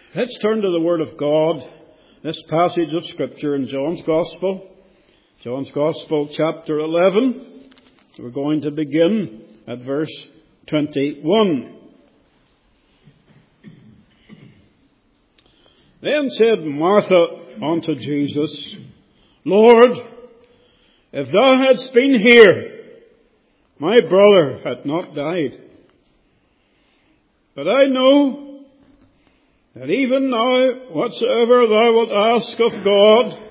Let's turn to the Word of God, this passage of Scripture in John's Gospel chapter 11. We're going to begin at verse 21. Then said Martha unto Jesus, Lord, if thou hadst been here, my brother had not died. But I know that even now, whatsoever thou wilt ask of God,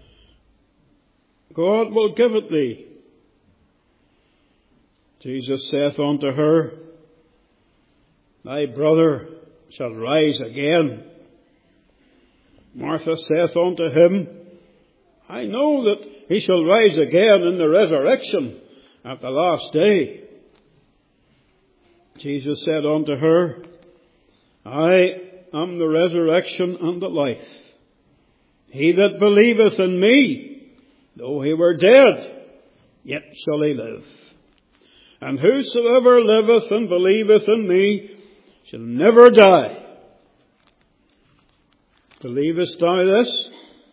God will give it thee. Jesus saith unto her, Thy brother shall rise again. Martha saith unto him, I know that he shall rise again in the resurrection at the last day. Jesus said unto her, I am the resurrection and the life. He that believeth in me, though he were dead, yet shall he live. And whosoever liveth and believeth in me shall never die. Believest thou this?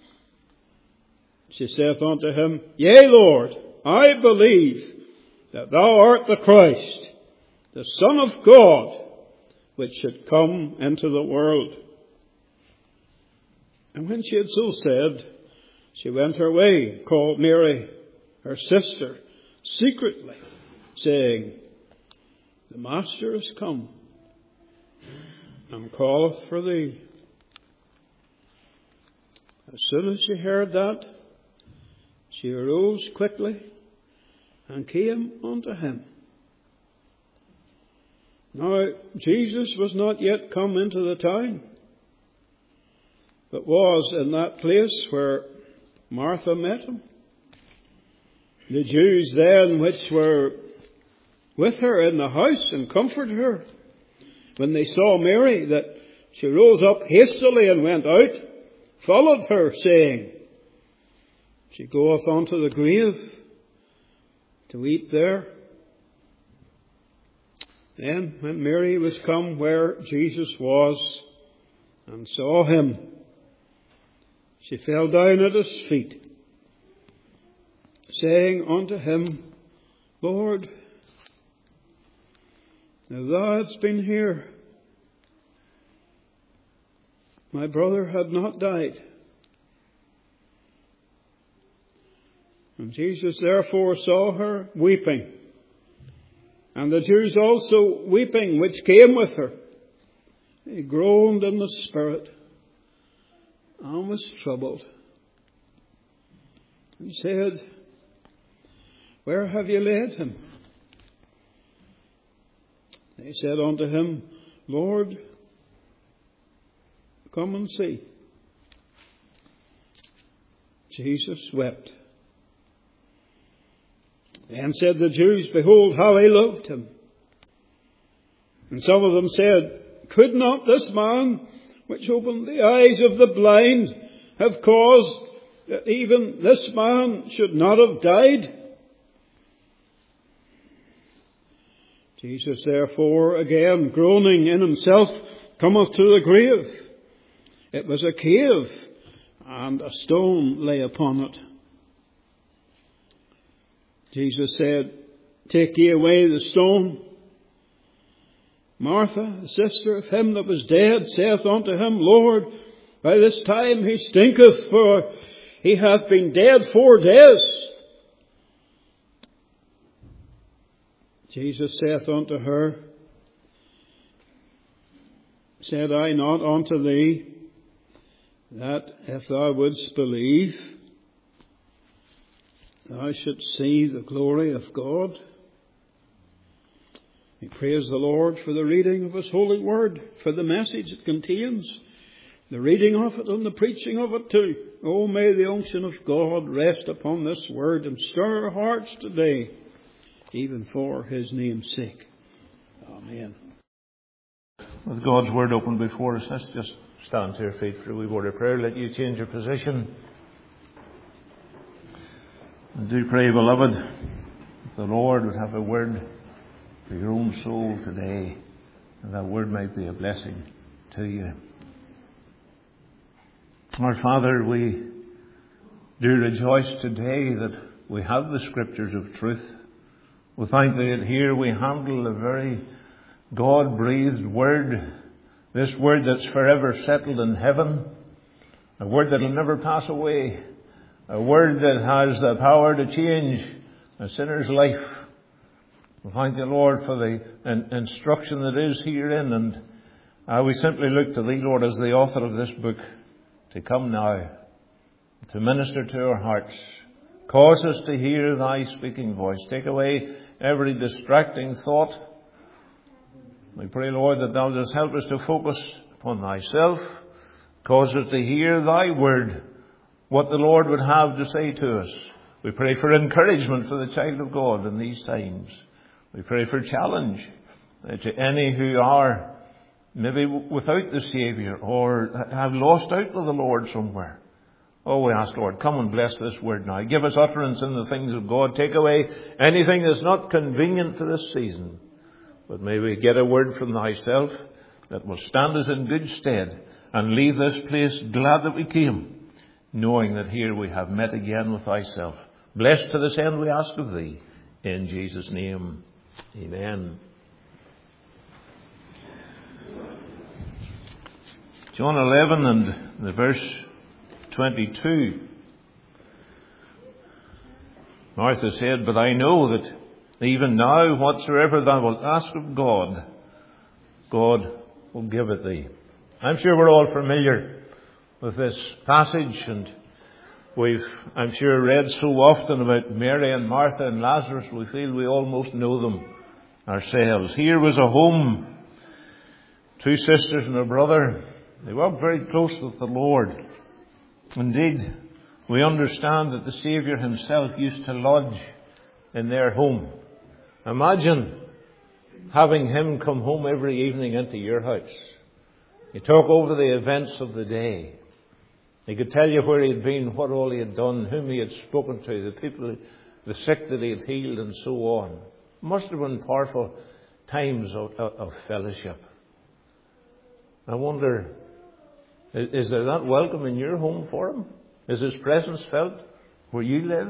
She saith unto him, Yea, Lord, I believe that thou art the Christ, the Son of God, which should come into the world. And when she had so said, she went her way, called Mary, her sister, secretly, saying, The Master is come, and calleth for thee. As soon as she heard that, she arose quickly, and came unto him. Now, Jesus was not yet come into the town, but was in that place where Martha met him. The Jews then which were with her in the house and comforted her, when they saw Mary, that she rose up hastily and went out, followed her, saying, She goeth unto the grave to weep there. Then, when Mary was come where Jesus was, and saw him, she fell down at his feet, saying unto him, Lord, if thou hadst been here, my brother had not died. And Jesus therefore saw her weeping, and the Jews also weeping, which came with her. He groaned in the spirit, and was troubled, and said, Where have you laid him? They said unto him, Lord, come and see. Jesus wept. Then said the Jews, Behold, how he loved him. And some of them said, Could not this man, which opened the eyes of the blind, have caused that even this man should not have died? Jesus therefore, again groaning in himself, cometh to the grave. It was a cave, and a stone lay upon it. Jesus said, Take ye away the stone. Martha, the sister of him that was dead, saith unto him, Lord, by this time he stinketh, for he hath been dead 4 days. Jesus saith unto her, Said I not unto thee, that if thou wouldst believe, thou shouldst see the glory of God? We praise the Lord for the reading of His holy word, for the message it contains, the reading of it and the preaching of it too. Oh, may the unction of God rest upon this word and stir our hearts today, even for His name's sake. Amen. With God's word open before us, let's just stand to your feet for a wee word of prayer. Let you change your position. And do pray, beloved, that the Lord would have a word for your own soul today, and that word might be a blessing to you. Our Father, we do rejoice today that we have the Scriptures of truth. We thank Thee that here we handle a very God-breathed Word, this Word that's forever settled in heaven, a Word that will never pass away, a Word that has the power to change a sinner's life. We thank Thee, Lord, for the instruction that is herein, and we simply look to Thee, Lord, as the author of this book, to come now, to minister to our hearts. Cause us to hear Thy speaking voice. Take away every distracting thought. We pray, Lord, that Thou just help us to focus upon Thyself. Cause us to hear Thy word, what the Lord would have to say to us. We pray for encouragement for the child of God in these times. We pray for challenge to any who are maybe without the Saviour or have lost out with the Lord somewhere. Oh, we ask, Lord, come and bless this word now. Give us utterance in the things of God. Take away anything that's not convenient for this season. But may we get a word from Thyself that will stand us in good stead and leave this place glad that we came, knowing that here we have met again with Thyself. Blessed to this end we ask of Thee. In Jesus' name, amen. John 11 and the verse 22. Martha said, "But I know that even now whatsoever thou wilt ask of God, God will give it thee." I'm sure we're all familiar with this passage, and I'm sure, read so often about Mary and Martha and Lazarus, we feel we almost know them ourselves. Here was a home, two sisters and a brother. They worked very close with the Lord. Indeed, we understand that the Saviour Himself used to lodge in their home. Imagine having Him come home every evening into your house. You talk over the events of the day. He could tell you where He had been, what all He had done, whom He had spoken to, the people, the sick that He had healed, and so on. Must have been powerful times of fellowship. I wonder, is there that welcome in your home for Him? Is His presence felt where you live?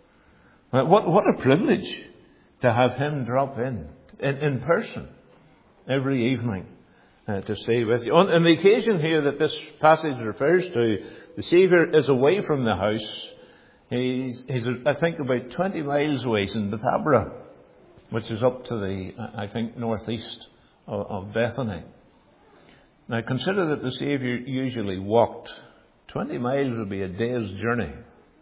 What a privilege to have Him drop in person every evening to stay with you. On the occasion here that this passage refers to, the Saviour is away from the house. He's I think about 20 miles away. He's in Bethabara, which is up to the, I think, northeast of Bethany. Now consider that the Saviour usually walked. 20 miles would be a day's journey.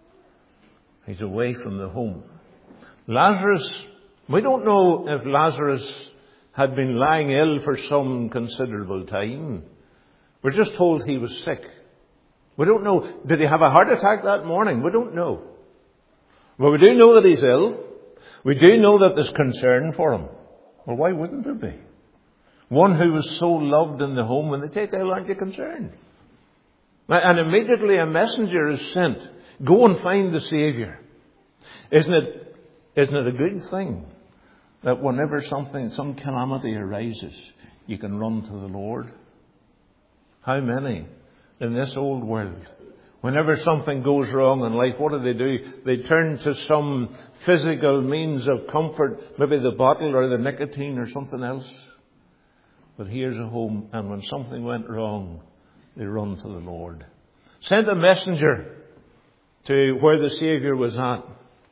He's away from the home. Lazarus, we don't know if Lazarus had been lying ill for some considerable time. We're just told he was sick. We don't know. Did he have a heart attack that morning? We don't know. Well, we do know that he's ill. We do know that there's concern for him. Well, why wouldn't there be? One who was so loved in the home, when they take ill, aren't you concerned? And immediately a messenger is sent. Go and find the Saviour. Isn't it a good thing that whenever some calamity arises, you can run to the Lord? How many in this old world, whenever something goes wrong in life, what do? They turn to some physical means of comfort, maybe the bottle or the nicotine or something else. But here's a home, and when something went wrong, they run to the Lord. Sent a messenger to where the Saviour was at.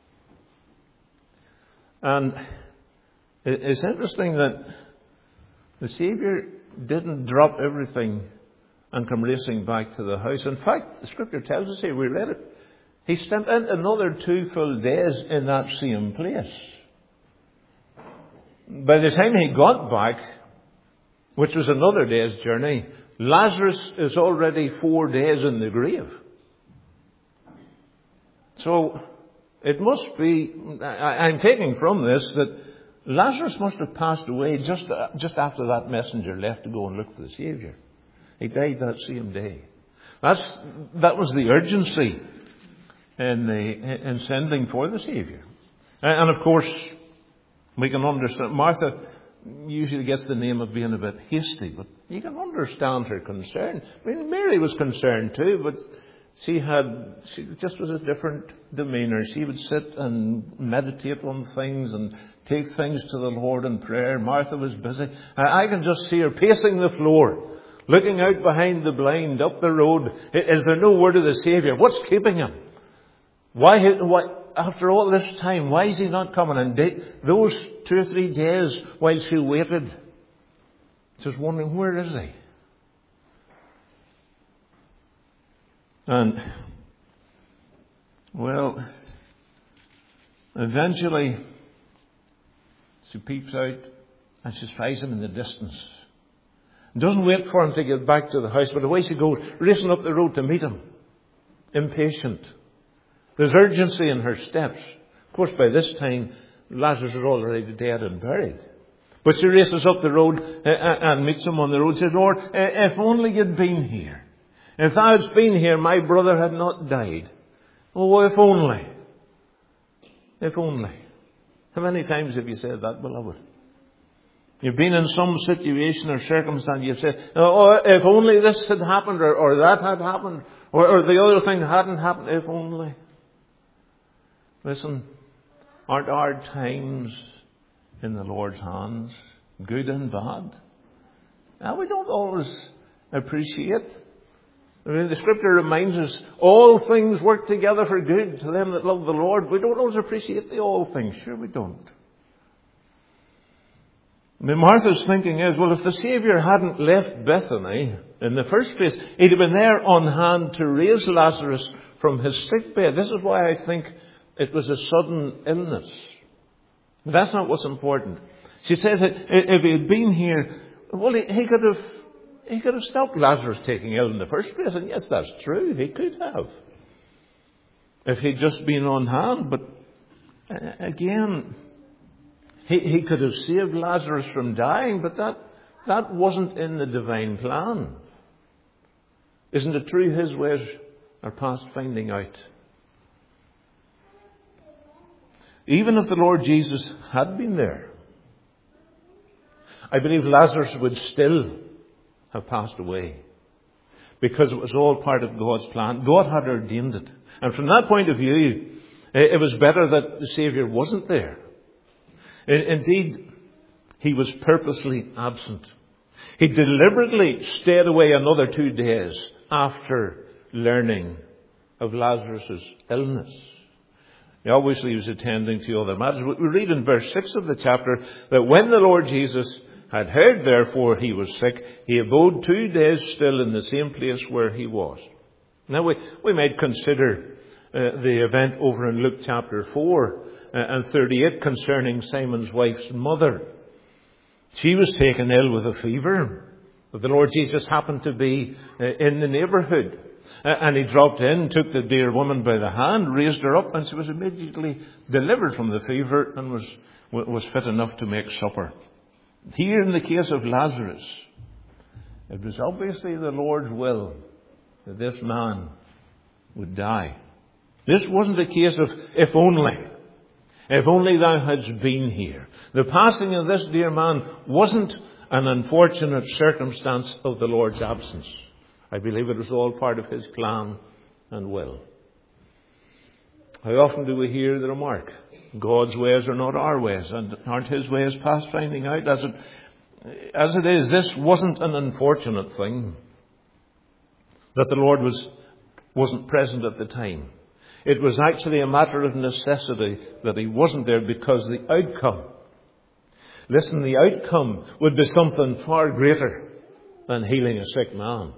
And it's interesting that the Saviour didn't drop everything and come racing back to the house. In fact, the Scripture tells us here, we read it, He spent another 2 full days in that same place. By the time He got back, which was another day's journey, Lazarus is already 4 days in the grave. So it must be, I'm taking from this that Lazarus must have passed away just after that messenger left to go and look for the Saviour. He died that same day. That was the urgency in sending for the Saviour. And of course, we can understand Martha usually gets the name of being a bit hasty, but you can understand her concern. I mean, Mary was concerned too, but she just was a different demeanour. She would sit and meditate on things and take things to the Lord in prayer. Martha was busy. I can just see her pacing the floor, looking out behind the blind, up the road. Is there no word of the Saviour? What's keeping him? Why, after all this time, why is he not coming? And those 2 or 3 days while she waited, she was wondering, where is he? And, well, eventually she peeps out and she spies him in the distance. Doesn't wait for him to get back to the house, but away she goes, racing up the road to meet him. Impatient. There's urgency in her steps. Of course, by this time, Lazarus is already dead and buried. But she races up the road and meets him on the road. Says, Lord, if only you'd been here. If thou hadst been here, my brother had not died. Oh, if only. If only. How many times have you said that, beloved? You've been in some situation or circumstance, you've said, oh, if only this had happened, or that had happened, or the other thing hadn't happened, if only. Listen, aren't our times in the Lord's hands, good and bad? Now, we don't always appreciate. I mean, the Scripture reminds us, all things work together for good to them that love the Lord. We don't always appreciate the all things. Sure we don't. I mean, Martha's thinking is, well, if the Saviour hadn't left Bethany in the first place, he'd have been there on hand to raise Lazarus from his sick bed. This is why I think it was a sudden illness. But that's not what's important. She says that if he had been here, well, he could have stopped Lazarus taking ill in the first place. And yes, that's true. He could have. If he'd just been on hand. But again, he could have saved Lazarus from dying. But that wasn't in the divine plan. Isn't it true his ways are past finding out? Even if the Lord Jesus had been there, I believe Lazarus would still have passed away, because it was all part of God's plan. God had ordained it. And from that point of view, it was better that the Saviour wasn't there. Indeed, he was purposely absent. He deliberately stayed away another 2 days after learning of Lazarus' illness. Obviously, he was attending to other matters. We read in verse 6 of the chapter that when the Lord Jesus had heard, therefore, he was sick, he abode 2 days still in the same place where he was. Now, we might consider the event over in Luke chapter 4 and 38 concerning Simon's wife's mother. She was taken ill with a fever, but the Lord Jesus happened to be in the neighbourhood. And he dropped in, took the dear woman by the hand, raised her up, and she was immediately delivered from the fever and was fit enough to make supper. Here in the case of Lazarus, it was obviously the Lord's will that this man would die. This wasn't a case of if only thou hadst been here. The passing of this dear man wasn't an unfortunate circumstance of the Lord's absence. I believe it was all part of his plan and will. How often do we hear the remark, God's ways are not our ways, and aren't his ways past finding out? As it is, this wasn't an unfortunate thing that the Lord wasn't present at the time. It was actually a matter of necessity that he wasn't there, because the outcome would be something far greater than healing a sick man.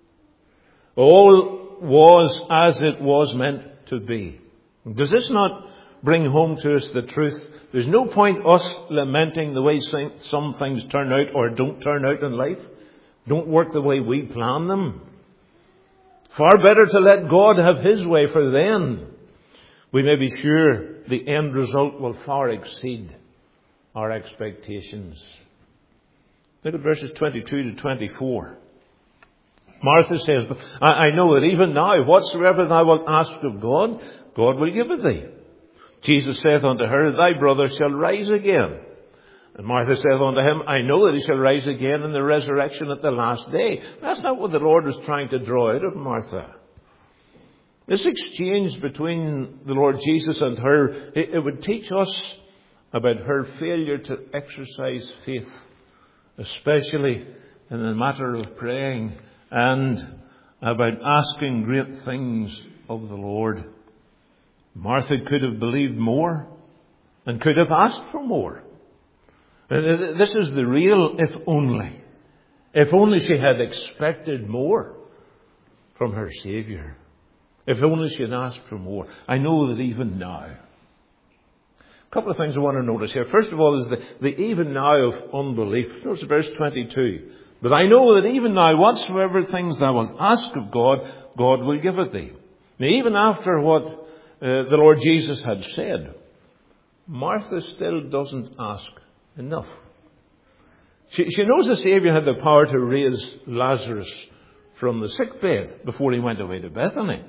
All was as it was meant to be. Does this not bring home to us the truth? There's no point us lamenting the way some things turn out or don't turn out in life. Don't work the way we plan them. Far better to let God have his way, for then we may be sure the end result will far exceed our expectations. Look at verses 22 to 24. Martha says, I know that even now, whatsoever thou wilt ask of God, God will give it thee. Jesus saith unto her, thy brother shall rise again. And Martha saith unto him, I know that he shall rise again in the resurrection at the last day. That's not what the Lord was trying to draw out of Martha. This exchange between the Lord Jesus and her, it would teach us about her failure to exercise faith, especially in the matter of praying and about asking great things of the Lord. Martha could have believed more and could have asked for more. This is the real if only. If only she had expected more from her Saviour. If only she had asked for more. I know that even now. A couple of things I want to notice here. First of all is the even now of unbelief. Notice verse 22. But I know that even now, whatsoever things thou wilt ask of God, God will give it thee. Now, even after what the Lord Jesus had said, Martha still doesn't ask enough. She knows the Saviour had the power to raise Lazarus from the sick bed before he went away to Bethany.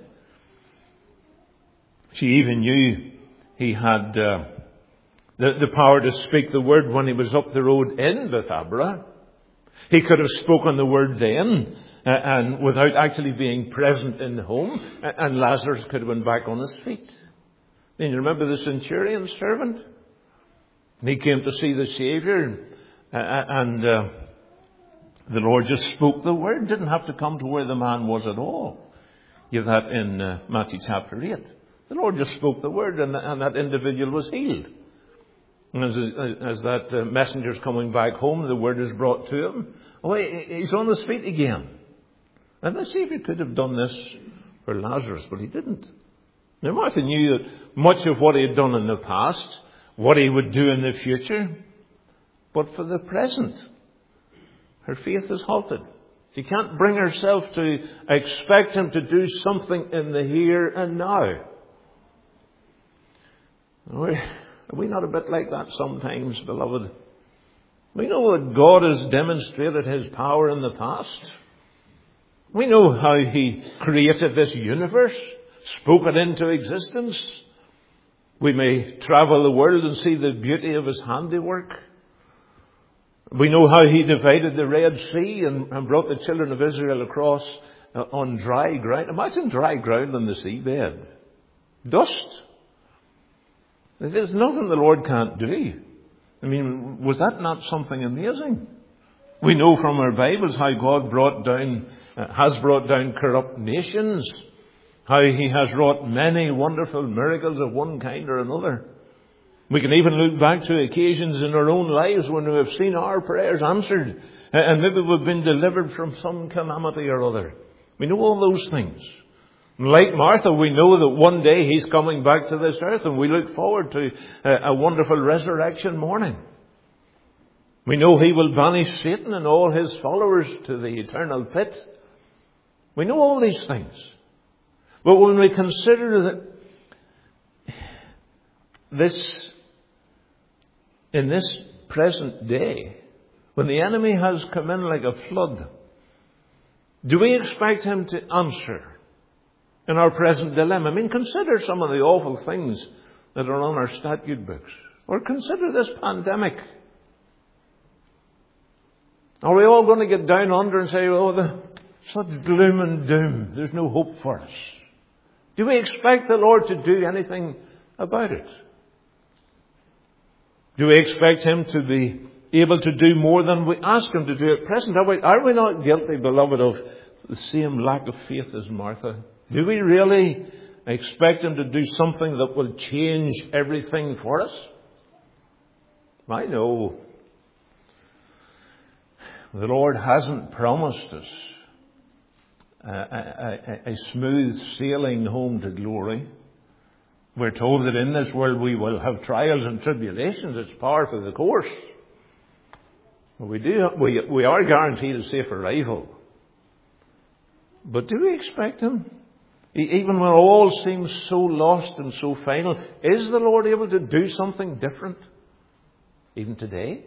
She even knew he had the power to speak the word when he was up the road in Bethabara. He could have spoken the word then and without actually being present in the home, and Lazarus could have been back on his feet. Then you remember the centurion's servant? He came to see the Saviour, and the Lord just spoke the word. Didn't have to come to where the man was at all. You have that in Matthew chapter 8. The Lord just spoke the word, and that individual was healed. And as that messenger's coming back home, the word is brought to him. Oh, he's on his feet again. And the Saviour could have done this for Lazarus, but he didn't. Now, Martha knew that much of what he had done in the past, what he would do in the future, but for the present, her faith is halted. She can't bring herself to expect him to do something in the here and now. Are we not a bit like that sometimes, beloved? We know that God has demonstrated his power in the past. We know how he created this universe, spoke it into existence. We may travel the world and see the beauty of his handiwork. We know how he divided the Red Sea and brought the children of Israel across on dry ground. Imagine dry ground on the seabed. Dust. There's nothing the Lord can't do. I mean, was that not something amazing? We know from our Bibles how God has brought down corrupt nations, how he has wrought many wonderful miracles of one kind or another. We can even look back to occasions in our own lives when we have seen our prayers answered, and maybe we've been delivered from some calamity or other. We know all those things. Like Martha, we know that one day he's coming back to this earth, and we look forward to a wonderful resurrection morning. We know he will banish Satan and all his followers to the eternal pit. We know all these things. But when we consider that in this present day, when the enemy has come in like a flood, do we expect him to answer in our present dilemma? I mean, consider some of the awful things that are on our statute books. Or consider this pandemic. Are we all going to get down under and say, such gloom and doom, there's no hope for us? Do we expect the Lord to do anything about it? Do we expect him to be able to do more than we ask him to do at present? Are we not guilty, beloved, of the same lack of faith as Martha? Do we really expect him to do something that will change everything for us? I know the Lord hasn't promised us a smooth sailing home to glory. We're told that in this world we will have trials and tribulations. It's par for the course. We are guaranteed a safe arrival. But do we expect him? Even when all seems so lost and so final, is the Lord able to do something different even today?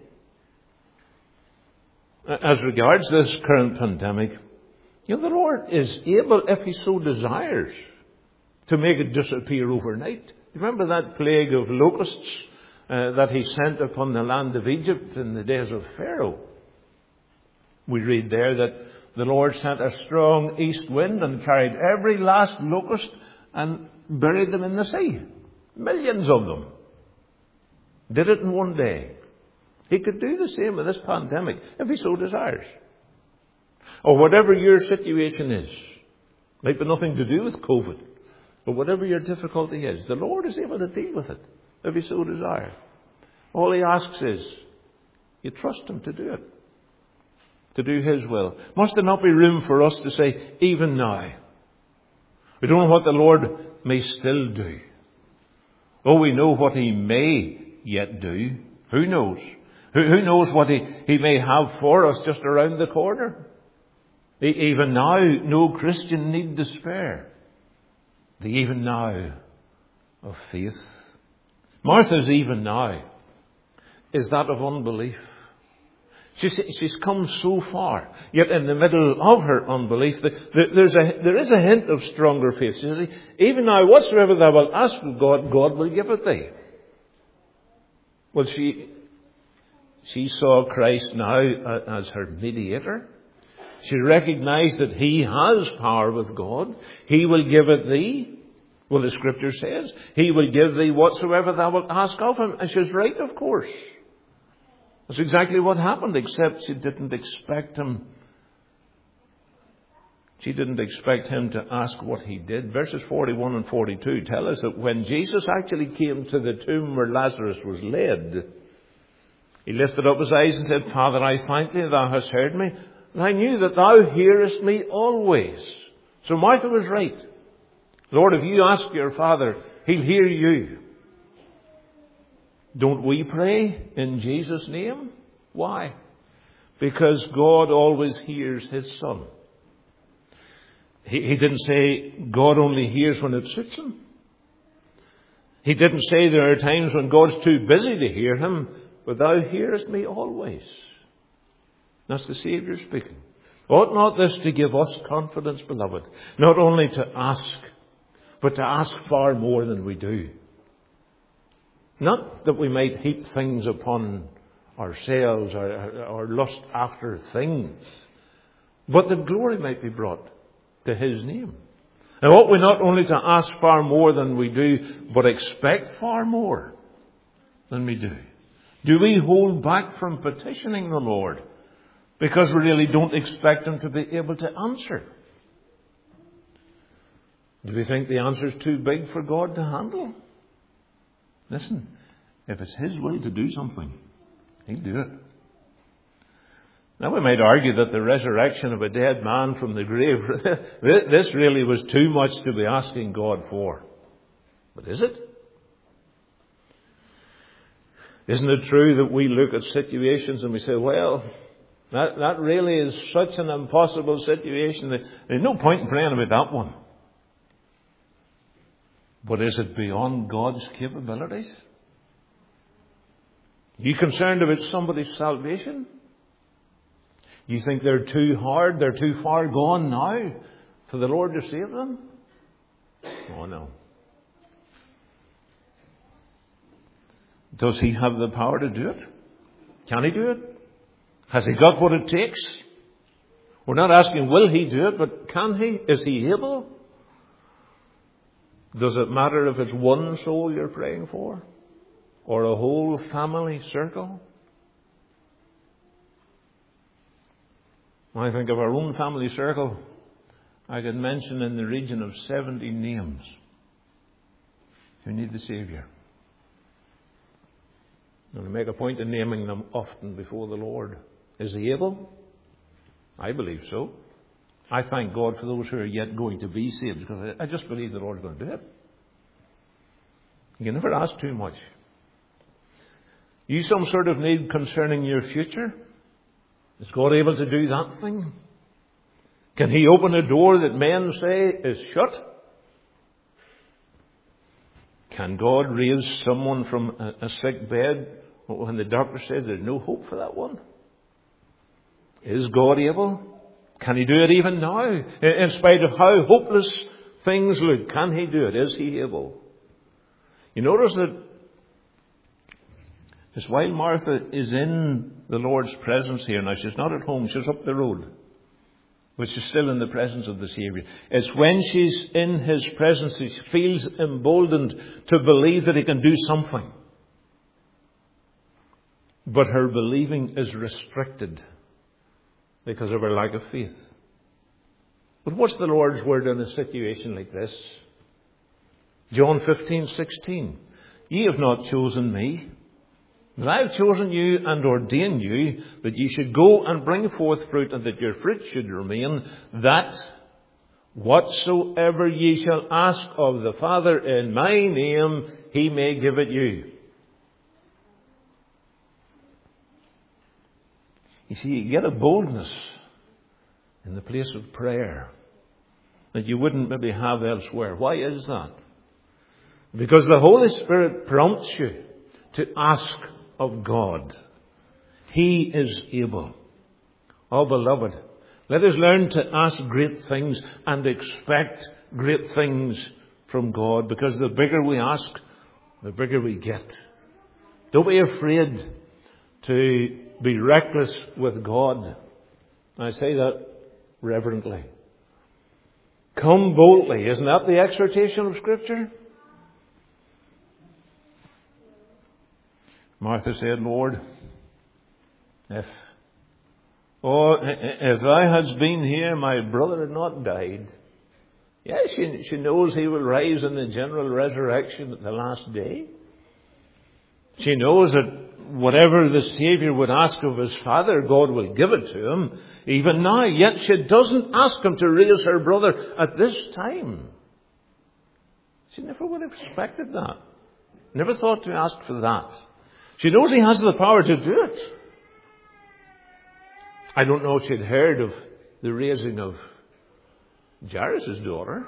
As regards this current pandemic, the Lord is able, if he so desires, to make it disappear overnight. Remember that plague of locusts that he sent upon the land of Egypt in the days of Pharaoh. We read there that the Lord sent a strong east wind and carried every last locust and buried them in the sea. Millions of them. Did it in one day. He could do the same with this pandemic if he so desires. Or whatever your situation is. Might be nothing to do with COVID. But whatever your difficulty is, the Lord is able to deal with it if he so desires. All he asks is, you trust him to do it. To do his will. Must there not be room for us to say, even now? We don't know what the Lord may still do. Oh, we know what he may yet do. Who knows? Who knows what he may have for us just around the corner? Even now, no Christian need despair. The even now of faith. Martha's even now is that of unbelief. She's come so far, yet in the middle of her unbelief, there is a hint of stronger faith. She says, even now, whatsoever thou wilt ask of God, God will give it thee. Well, she saw Christ now as her mediator. She recognized that he has power with God. He will give it thee. Well, the Scripture says, he will give thee whatsoever thou wilt ask of him. And she's right, of course. That's exactly what happened, except she didn't expect him. She didn't expect him to ask what he did. Verses 41 and 42 tell us that when Jesus actually came to the tomb where Lazarus was laid, he lifted up his eyes and said, Father, I thank thee, thou hast heard me. And I knew that thou hearest me always. So Martha was right. Lord, if you ask your Father, he'll hear you. Don't we pray in Jesus' name? Why? Because God always hears his Son. He didn't say God only hears when it suits him. He didn't say there are times when God's too busy to hear him, but thou hearest me always. That's the Saviour speaking. Ought not this to give us confidence, beloved? Not only to ask, but to ask far more than we do. Not that we might heap things upon ourselves or lust after things, but that glory might be brought to his name. And ought we not only to ask far more than we do, but expect far more than we do? Do we hold back from petitioning the Lord because we really don't expect him to be able to answer? Do we think the answer is too big for God to handle? Listen, if it's his will to do something, he'll do it. Now we might argue that the resurrection of a dead man from the grave, this really was too much to be asking God for. But is it? Isn't it true that we look at situations and we say, well, that really is such an impossible situation that there's no point in praying about that one. But is it beyond God's capabilities? Are you concerned about somebody's salvation? You think they're too hard, they're too far gone now for the Lord to save them? Oh no. Does he have the power to do it? Can he do it? Has he got what it takes? We're not asking will he do it, but can he? Is he able? Does it matter if it's one soul you're praying for? Or a whole family circle? When I think of our own family circle, I can mention in the region of 70 names who need the Saviour. I'm going to make a point of naming them often before the Lord. Is he able? I believe so. I thank God for those who are yet going to be saved, because I just believe the Lord's going to do it. You can never ask too much. You some sort of need concerning your future? Is God able to do that thing? Can he open a door that men say is shut? Can God raise someone from a sick bed when the doctor says there's no hope for that one? Is God able? Can he do it even now? In spite of how hopeless things look, can he do it? Is he able? You notice that It's while Martha is in the Lord's presence here. Now, she's not at home. She's up the road. But she's still in the presence of the Saviour. It's when she's in His presence that she feels emboldened to believe that He can do something. But her believing is restricted because of her lack of faith. But what's the Lord's word in a situation like this? John 15:16. Ye have not chosen me, but I have chosen you and ordained you that ye should go and bring forth fruit, and that your fruit should remain, that whatsoever ye shall ask of the Father in my name, He may give it you. You see, you get a boldness in the place of prayer that you wouldn't maybe have elsewhere. Why is that? Because the Holy Spirit prompts you to ask of God. He is able. Oh, beloved, let us learn to ask great things and expect great things from God, because the bigger we ask, the bigger we get. Don't be afraid to be reckless with God. I say that reverently. Come boldly. Isn't that the exhortation of Scripture? Martha said, Lord, if thou hadst been here, my brother had not died. Yes, she knows he will rise in the general resurrection at the last day. She knows that whatever the Saviour would ask of His Father, God will give it to Him, even now. Yet she doesn't ask Him to raise her brother at this time. She never would have expected that. Never thought to ask for that. She knows He has the power to do it. I don't know if she'd heard of the raising of Jairus' daughter.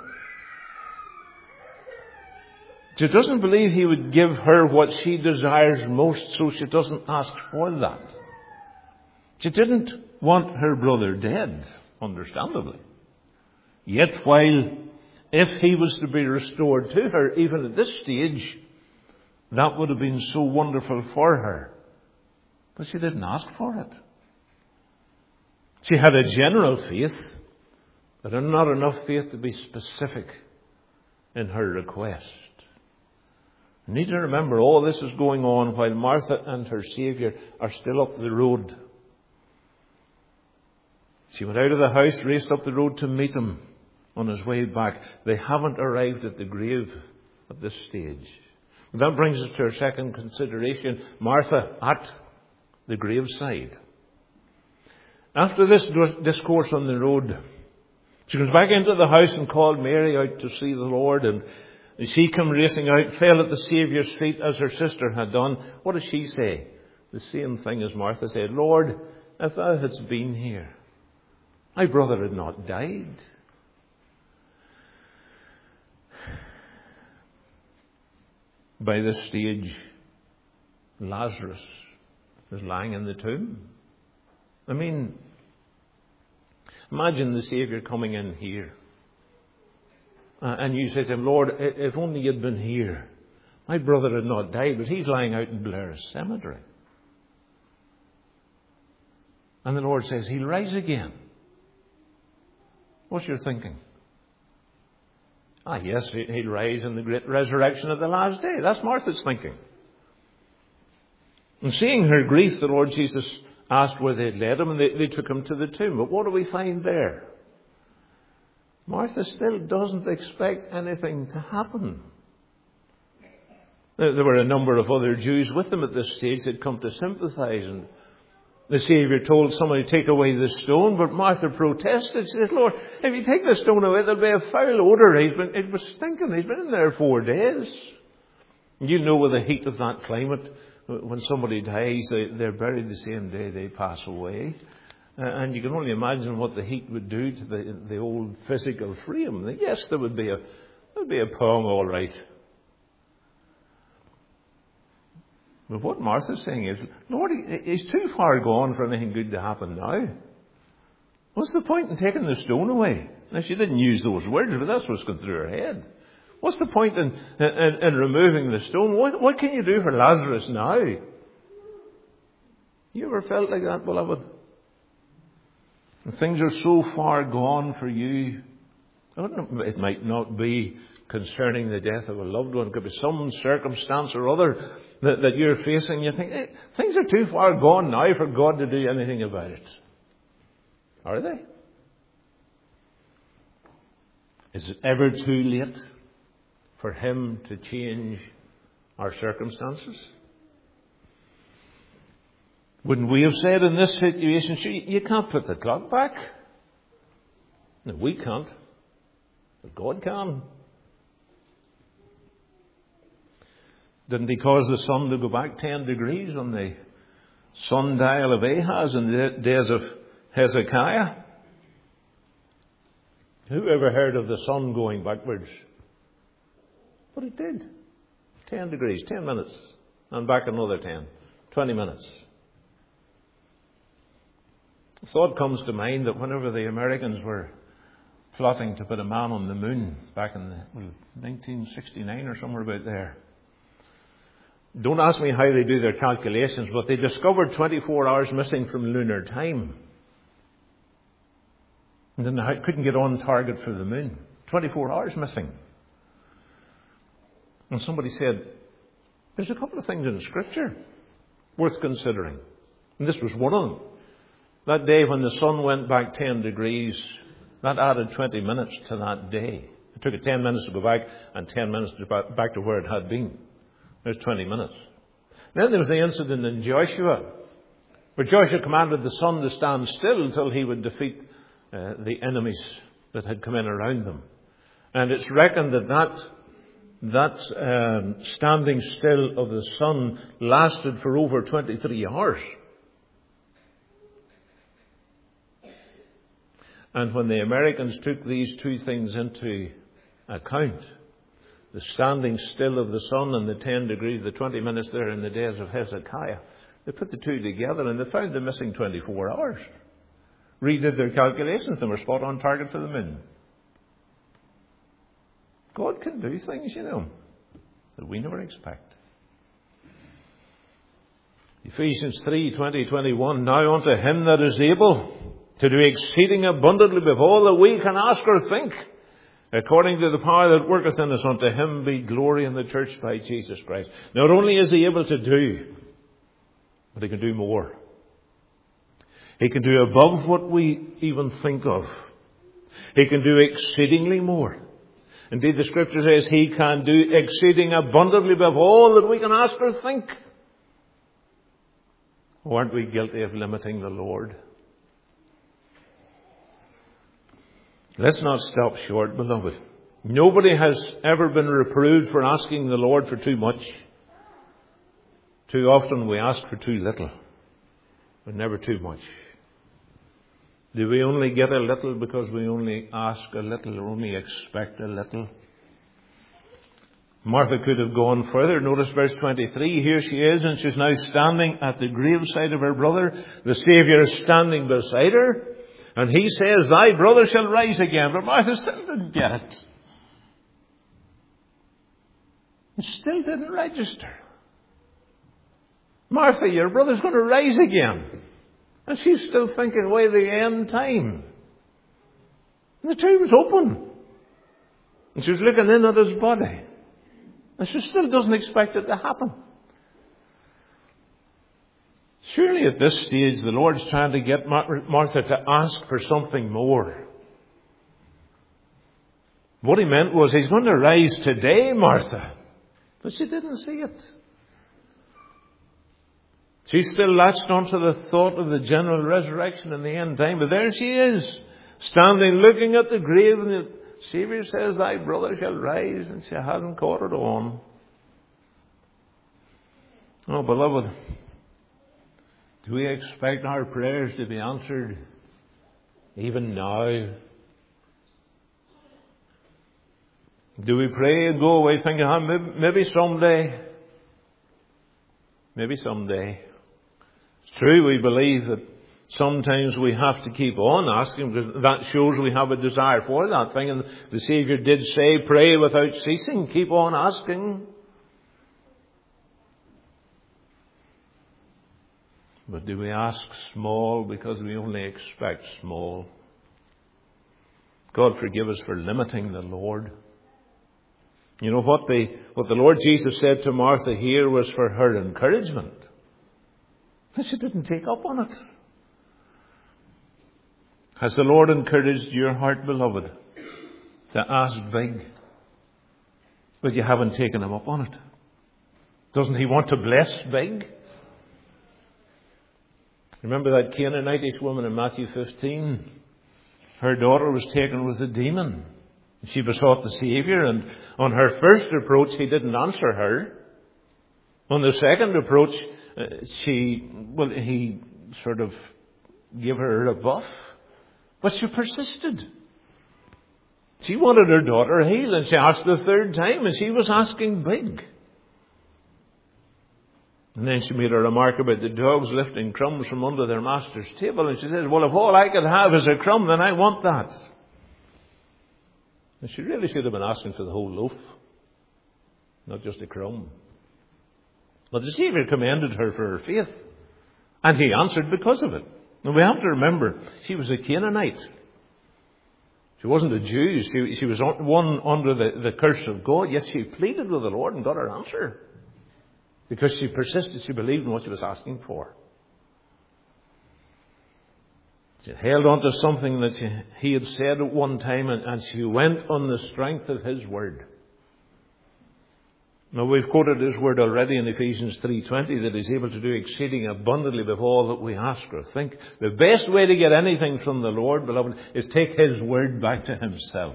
She doesn't believe He would give her what she desires most, so she doesn't ask for that. She didn't want her brother dead, understandably. Yet while, if he was to be restored to her, even at this stage, that would have been so wonderful for her. But she didn't ask for it. She had a general faith, but not enough faith to be specific in her request. You need to remember, all this is going on while Martha and her Saviour are still up the road. She went out of the house, raced up the road to meet Him on His way back. They haven't arrived at the grave at this stage. And that brings us to our second consideration, Martha at the graveside. After this discourse on the road, she comes back into the house and called Mary out to see the Lord, and she came racing out, fell at the Saviour's feet as her sister had done. What does she say? The same thing as Martha said. Lord, if thou hadst been here, my brother had not died. By this stage, Lazarus is lying in the tomb. I mean, imagine the Saviour coming in here. And you say to Him, Lord, if only you'd been here. My brother had not died, but he's lying out in Blair Cemetery. And the Lord says, He'll rise again. What's your thinking? Yes, He'll rise in the great resurrection of the last day. That's Martha's thinking. And seeing her grief, the Lord Jesus asked where they'd led Him, and they took Him to the tomb. But what do we find there? Martha still doesn't expect anything to happen. There were a number of other Jews with them at this stage that come to sympathize, and the Saviour told somebody to take away the stone, but Martha protested. She said, Lord, if you take the stone away, there'll be a foul odour. It was stinking. He's been in there 4 days. You know, with the heat of that climate, when somebody dies, they're buried the same day they pass away. And you can only imagine what the heat would do to the old physical frame. Yes, there would be a pong, all right. But what Martha's saying is, Lord, He's too far gone for anything good to happen now. What's the point in taking the stone away? Now, she didn't use those words, but that's what's going through her head. What's the point in removing the stone? What can you do for Lazarus now? You ever felt like that, beloved? And things are so far gone for you. It might not be concerning the death of a loved one. It could be some circumstance or other that you're facing. You think, hey, things are too far gone now for God to do anything about it. Are they? Is it ever too late for Him to change our circumstances? Wouldn't we have said in this situation, you can't put the clock back? No, we can't. But God can. Didn't He cause the sun to go back 10 degrees on the sundial of Ahaz in the days of Hezekiah? Who ever heard of the sun going backwards? But it did. 10 degrees, 10 minutes. And back another 10, 20 minutes. The thought comes to mind that whenever the Americans were plotting to put a man on the moon back in 1969 or somewhere about there. Don't ask me how they do their calculations, but they discovered 24 hours missing from lunar time. And then they couldn't get on target for the moon. 24 hours missing. And somebody said, there's a couple of things in Scripture worth considering. And this was one of them. That day when the sun went back 10 degrees, that added 20 minutes to that day. It took it 10 minutes to go back and 10 minutes to back to where it had been. There's 20 minutes. Then there was the incident in Joshua, where Joshua commanded the sun to stand still until he would defeat the enemies that had come in around them. And it's reckoned that standing still of the sun lasted for over 23 hours. And when the Americans took these two things into account, the standing still of the sun and the 10 degrees, the 20 minutes there in the days of Hezekiah, they put the two together and they found the missing 24 hours. Redid their calculations, they were spot on target for the moon. God can do things, that we never expect. Ephesians 3:20-21, now unto Him that is able to do exceeding abundantly above all that we can ask or think, according to the power that worketh in us, unto Him be glory in the church by Jesus Christ. Not only is He able to do, but He can do more. He can do above what we even think of. He can do exceedingly more. Indeed, the Scripture says He can do exceeding abundantly above all that we can ask or think. Aren't we guilty of limiting the Lord? Let's not stop short, beloved. Nobody has ever been reproved for asking the Lord for too much. Too often we ask for too little, but never too much. Do we only get a little because we only ask a little or only expect a little? Martha could have gone further. Notice verse 23. Here she is, and she's now standing at the graveside of her brother. The Saviour is standing beside her. And He says, thy brother shall rise again. But Martha still didn't get it. It still didn't register. Martha, your brother's going to rise again. And she's still thinking away the end time. And the tomb was open. And she's looking in at His body. And she still doesn't expect it to happen. Surely at this stage the Lord's trying to get Martha to ask for something more. What He meant was, He's going to rise today, Martha. But she didn't see it. She still latched onto the thought of the general resurrection in the end time. But there she is, standing looking at the grave, and the Saviour says, thy brother shall rise, and she hadn't caught it on. Oh, beloved, do we expect our prayers to be answered even now? Do we pray and go away thinking, maybe someday? Maybe someday. It's true, we believe that sometimes we have to keep on asking, because that shows we have a desire for that thing. And the Saviour did say, pray without ceasing, keep on asking. But do we ask small because we only expect small? God forgive us for limiting the Lord. You know what the Lord Jesus said to Martha here was for her encouragement. She didn't take up on it. Has the Lord encouraged your heart, beloved, to ask big, but you haven't taken Him up on it? Doesn't He want to bless big? Remember that Canaanitish woman in Matthew 15? Her daughter was taken with a demon. She besought the Saviour, and on her first approach, He didn't answer her. On the second approach, He sort of gave her a rebuff. But she persisted. She wanted her daughter healed, and she asked the third time, and she was asking big. And then she made a remark about the dogs lifting crumbs from under their master's table, and she said, well, if all I could have is a crumb, then I want that. And she really should have been asking for the whole loaf, not just a crumb. But the Saviour commended her for her faith, and He answered because of it. And we have to remember, she was a Canaanite. She wasn't a Jew. She was one under the curse of God, yet she pleaded with the Lord and got her answer. Because she persisted, she believed in what she was asking for. She held on to something that He had said at one time, and she went on the strength of His word. Now, we've quoted His word already in Ephesians 3:20, that He's able to do exceeding abundantly above all that we ask or think. The best way to get anything from the Lord, beloved, is take His word back to Himself.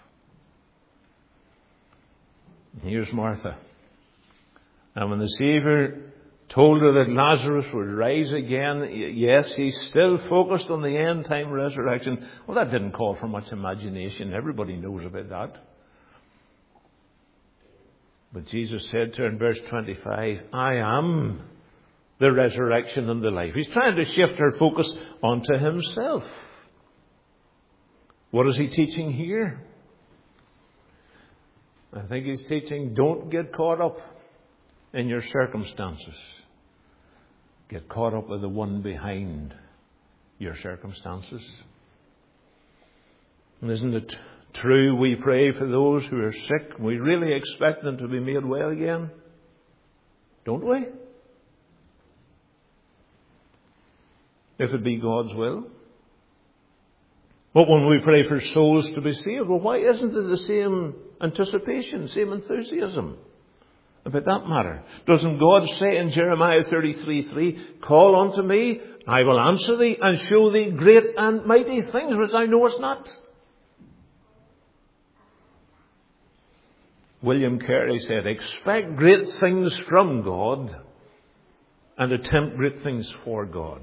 Here's Martha. And when the Saviour told her that Lazarus would rise again, yes, He's still focused on the end-time resurrection. Well, that didn't call for much imagination. Everybody knows about that. But Jesus said to her in verse 25, I am the resurrection and the life. He's trying to shift her focus onto Himself. What is He teaching here? I think He's teaching, don't get caught up in your circumstances. Get caught up with the one behind your circumstances. And isn't it true we pray for those who are sick? We really expect them to be made well again. Don't we? If it be God's will. But when we pray for souls to be saved, well, why isn't there the same anticipation, same enthusiasm about that matter? Doesn't God say in Jeremiah 33:3, call unto me, I will answer thee, and show thee great and mighty things which thou knowest not? William Carey said, expect great things from God and attempt great things for God.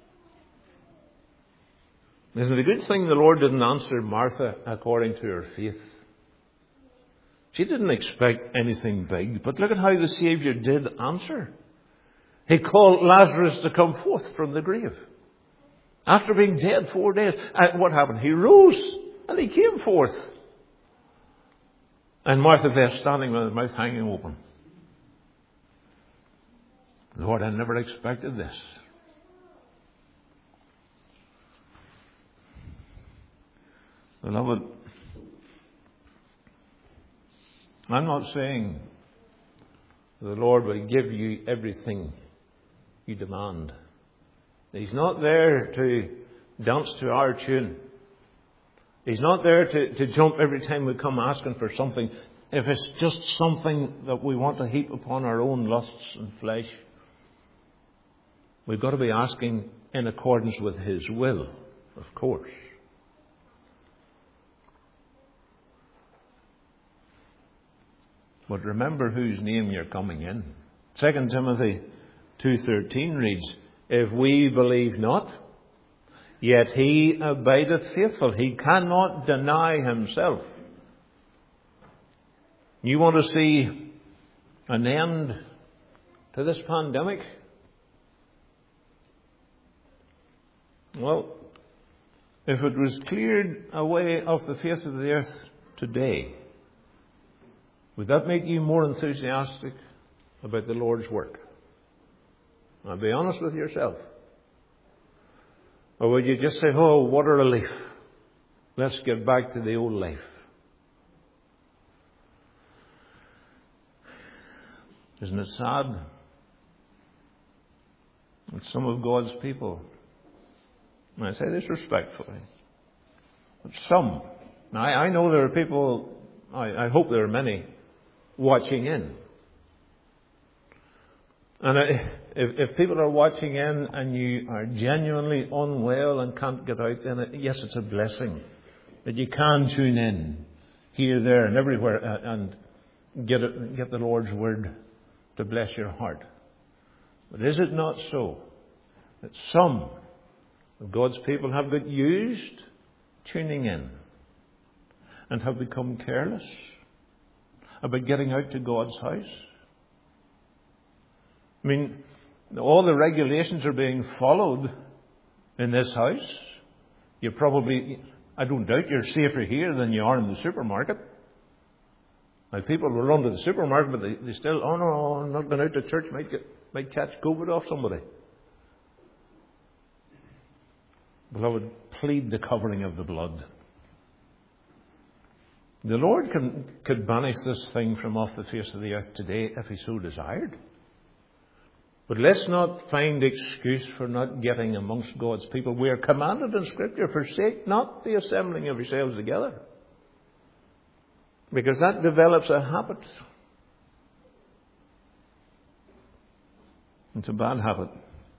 Isn't it a good thing the Lord didn't answer Martha according to her faith? She didn't expect anything big, but look at how the Saviour did answer. He called Lazarus to come forth from the grave. After being dead 4 days. And what happened? He rose and he came forth. And Martha there standing with her mouth hanging open. Lord, I never expected this. Beloved, I'm not saying the Lord will give you everything you demand. He's not there to dance to our tune. He's not there to jump every time we come asking for something. If it's just something that we want to heap upon our own lusts and flesh, we've got to be asking in accordance with His will, of course. But remember whose name you're coming in. 2 Timothy 2:13 reads, if we believe not, yet He abideth faithful. He cannot deny Himself. You want to see an end to this pandemic? Well, if it was cleared away off the face of the earth today, would that make you more enthusiastic about the Lord's work? Now, be honest with yourself. Or would you just say, oh, what a relief. Let's get back to the old life. Isn't it sad that some of God's people, and I say this respectfully, but some, now I know there are people, I hope there are many, watching in. And if people are watching in and you are genuinely unwell and can't get out, then yes, it's a blessing that you can tune in here, there and everywhere and get the Lord's Word to bless your heart. But is it not so that some of God's people have got used tuning in and have become careless about getting out to God's house? I mean, all the regulations are being followed in this house. You probably, I don't doubt you're safer here than you are in the supermarket. Now, people will run to the supermarket, but they still, oh no, I'm not going out to church, might catch COVID off somebody. Beloved, plead the covering of the blood. The Lord could banish this thing from off the face of the earth today if He so desired. But let's not find excuse for not getting amongst God's people. We are commanded in Scripture, forsake not the assembling of yourselves together. Because that develops a habit. It's a bad habit.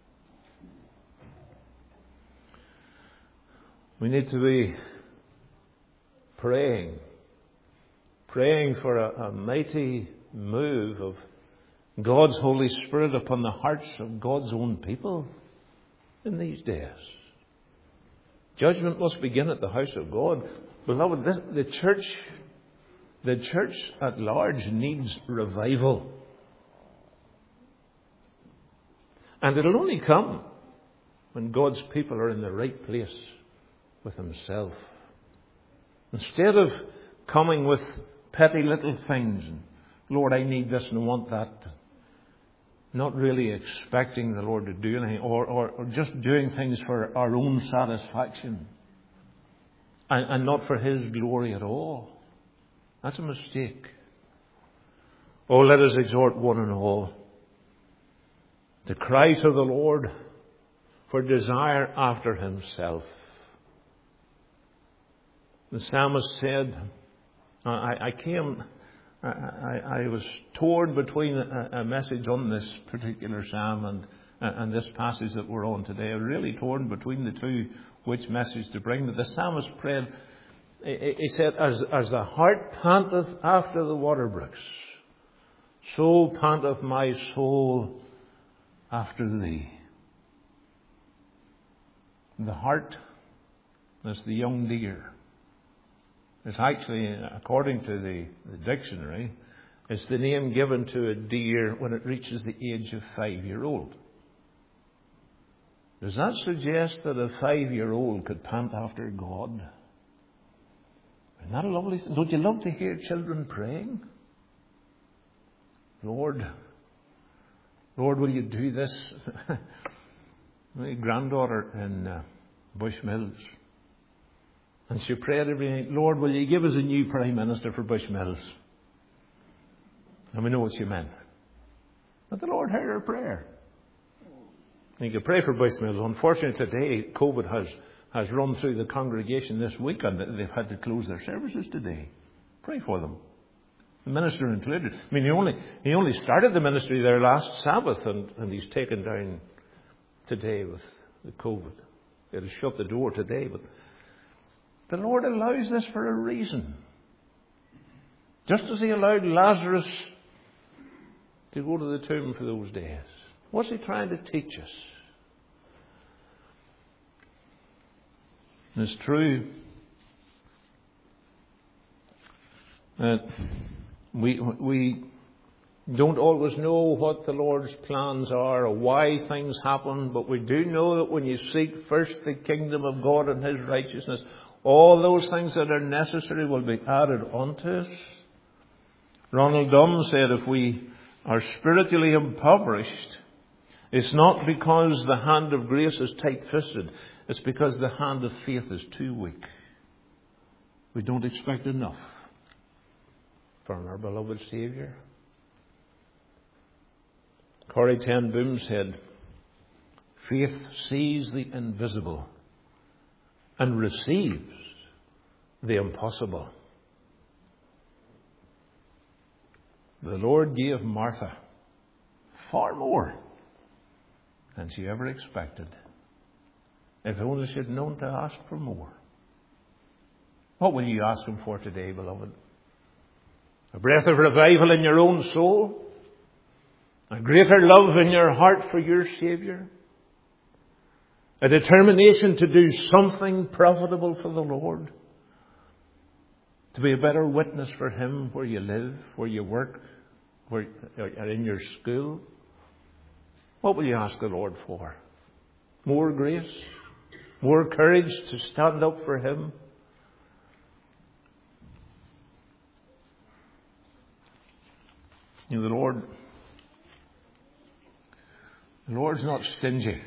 We need to be praying for a mighty move of God's Holy Spirit upon the hearts of God's own people in these days. Judgment must begin at the house of God. Beloved, the church at large needs revival. And it'll only come when God's people are in the right place with Himself. Instead of coming with petty little things, and Lord, I need this and I want that, not really expecting the Lord to do anything, or just doing things for our own satisfaction and not for His glory at all. That's a mistake. Oh, let us exhort one and all to cry to the Lord for desire after Himself. The psalmist said, I was torn between a message on this particular psalm and this passage that we're on today. I was really torn between the two, which message to bring. But the psalmist prayed, he said, as the hart panteth after the water brooks, so panteth my soul after Thee. The hart is the young deer. It's actually, according to the dictionary, it's the name given to a deer when it reaches the age of 5-year-old. Does that suggest that a 5-year-old could pant after God? Isn't that a lovely thing? Don't you love to hear children praying? Lord, will you do this? My granddaughter in Bushmills. And she prayed every night, Lord, will you give us a new Prime Minister for Bushmills? And we know what she meant. But the Lord heard her prayer. And you could pray for Bushmills. Unfortunately today, COVID has run through the congregation this week and they've had to close their services today. Pray for them. The minister included. I mean, he only started the ministry there last Sabbath and he's taken down today with the COVID. They had to shut the door today, but the Lord allows this for a reason. Just as He allowed Lazarus to go to the tomb for those days. What's He trying to teach us? And it's true that we don't always know what the Lord's plans are or why things happen, but we do know that when you seek first the kingdom of God and His righteousness, all those things that are necessary will be added unto us. Ronald Dunn said if we are spiritually impoverished It's not because the hand of grace is tight-fisted. It's because the hand of faith is too weak. We don't expect enough from our beloved Saviour. Corrie ten Boom said, faith sees the invisible and receives the impossible. The Lord gave Martha far more than she ever expected. If only she had known to ask for more. What will you ask Him for today, beloved? A breath of revival in your own soul? A greater love in your heart for your Saviour? A determination to do something profitable for the Lord? To be a better witness for Him where you live, where you work, or in your school? What will you ask the Lord for? More grace? More courage to stand up for Him? You know, the Lord's not stingy.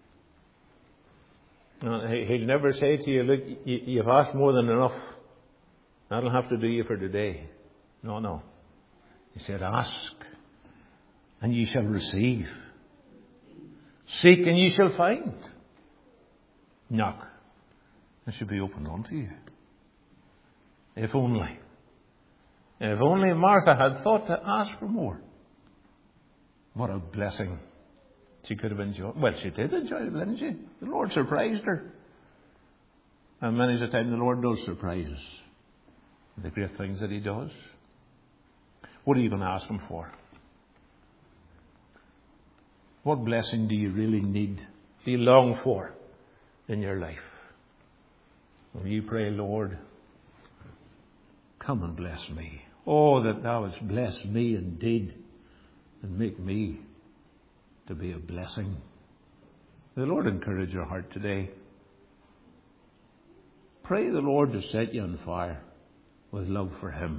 He'll never say to you, look, you've asked more than enough. That'll have to do you for today. No. He said, ask, and ye shall receive. Seek, and ye shall find. Knock, it should be opened unto you. If only Martha had thought to ask for more. What a blessing she could have enjoyed. Well, she did enjoy it, didn't she? The Lord surprised her. And many's the time the Lord does surprise us. The great things that He does. What are you going to ask Him for? What blessing do you really need? Do you long for in your life? When you pray, Lord, come and bless me. Oh, that Thou wouldst bless me indeed and make me to be a blessing. The Lord encourage your heart today. Pray the Lord to set you on fire with love for Him.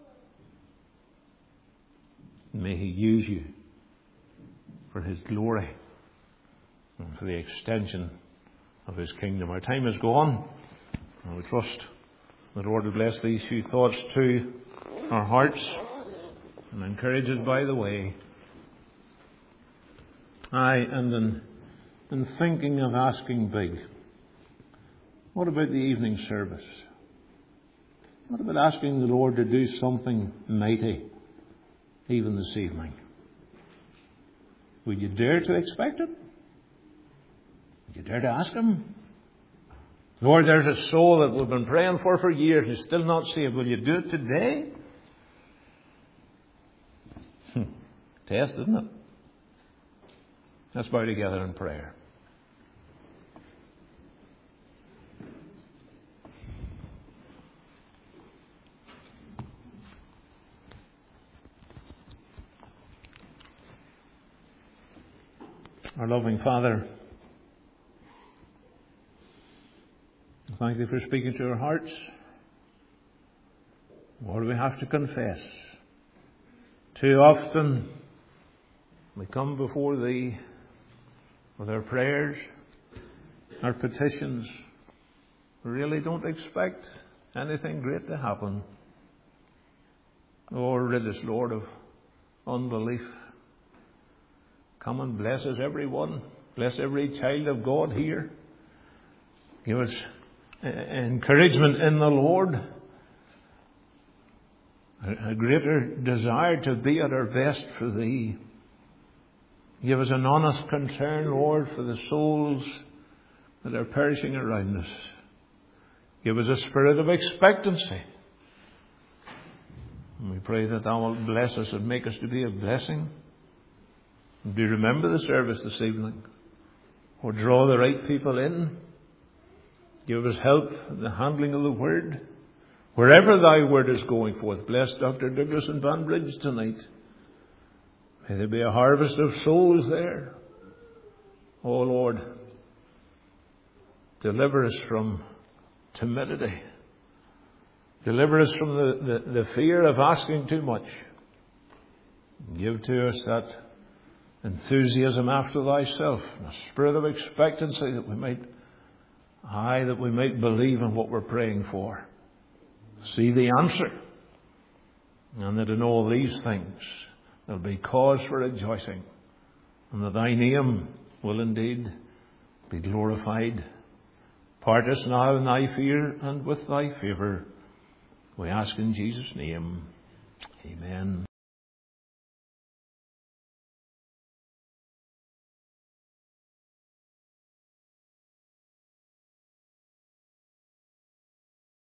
May He use you for His glory and for the extension of His kingdom. Our time is gone, and we trust the Lord will bless these few thoughts to our hearts and encourage us by the way. And in thinking of asking big, what about the evening service? What about asking the Lord to do something mighty even this evening? Would you dare to expect it? Would you dare to ask Him? Lord, there's a soul that we've been praying for years and is still not saved. Will you do it today? Test, isn't it? Let's bow together in prayer. Our loving Father, thank Thee for speaking to our hearts. What do we have to confess? Too often we come before Thee with our prayers, our petitions. We really don't expect anything great to happen. Oh, rid us, Lord, of unbelief. Come and bless us, everyone. Bless every child of God here. Give us encouragement in the Lord. A greater desire to be at our best for Thee. Give us an honest concern, Lord, for the souls that are perishing around us. Give us a spirit of expectancy. And we pray that Thou wilt bless us and make us to be a blessing. Do you remember the service this evening? Or draw the right people in. Give us help in the handling of the Word. Wherever Thy Word is going forth, bless Dr. Douglas and Banbridge tonight. May there be a harvest of souls there. Oh Lord, deliver us from timidity. Deliver us from the fear of asking too much. Give to us that enthusiasm after thyself, and a spirit of expectancy that we might believe in what we're praying for, see the answer, and that in all these things there'll be cause for rejoicing, and that thy name will indeed be glorified. Part us now in thy fear and with thy favour, we ask in Jesus' name. Amen.